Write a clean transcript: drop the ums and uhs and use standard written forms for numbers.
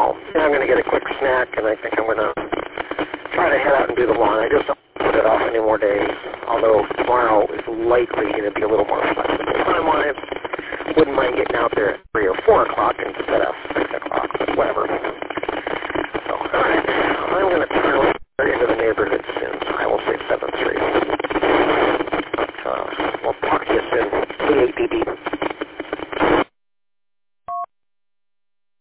I'm going to get a quick snack, and I think I'm going to try to head out and do the lawn. I just don't put it off any more days, although tomorrow is likely going to be a little more flexible. Time-wise, wouldn't mind getting out there at 3 or 4 o'clock instead of 6 o'clock, but whatever.